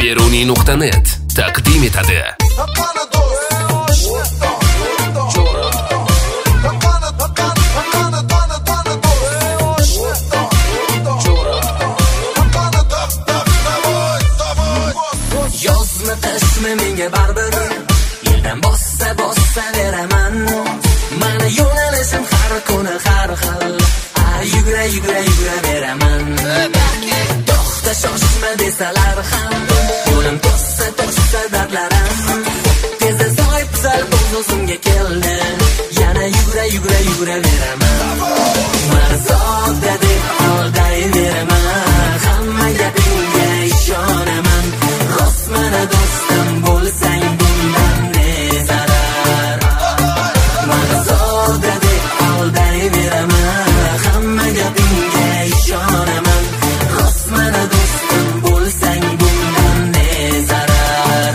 Beruniy.net taqdim etadi. Yozma qishmi menga baribir, yerdan bossa beraman. Mana yo'nalishim har kuni har xil, yugra beraman. To'xta shoshma desalar ham, yo'lim to'ssa dardlarim. Tezda so'yib sal o'zimga keldi, yana yugra beraman. Mana sodda deb aldayveraman, hamma gapingga ishonaman. Rost mana do'stim bo'lsang bundan ne zarar. Mana sodda deb aldayveraman, hamma gapingga ishonaman. Rost mana do'stim bo'lsang bundan ne zarar.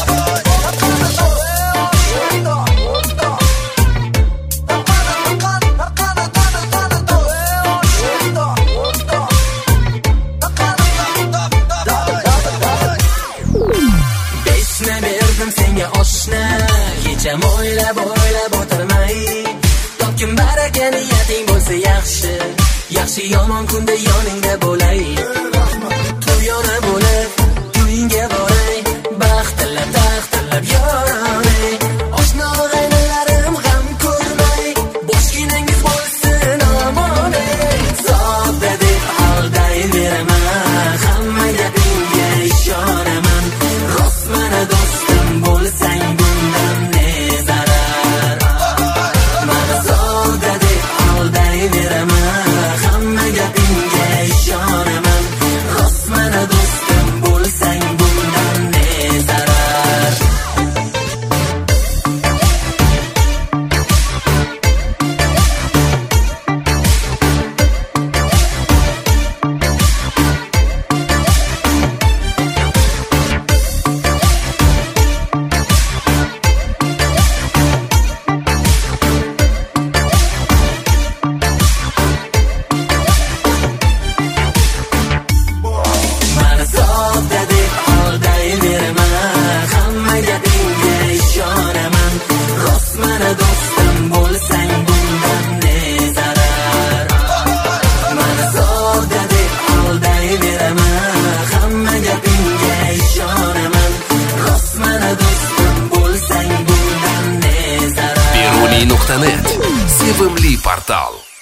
Beshna berdim senga oshna, kecham o'ylab o'tirmay. Topkim baraka niyating bo'lsa yaxshi yomon kunda yoningda bo'lay. To'yona bo'lib to'yingga boray, baxt tilab yoray. Oshna og'aynilarim g'am ko'rmay, boshginangiz bo'lsin omon. Sodda deb aldayveraman, hamma gapingga ishonaman. Rost mana do'stim bo'lsang bundan ne zarar. Mana sodda deb aldayveraman, hamma gapingga ishonaman. Rost mana do'stim bo'lsang bundan ne zarar. Mana sodda deb aldayveraman, hamma gapingga ishonaman. Rost mana do'stim bo'lsang bundan ne zarar. Mana sodda deb aldayveraman, hamma gapingga ishonaman. Rost mana do'stim bo'lsang bundan ne zarar. Beruniy.net sevimli portal.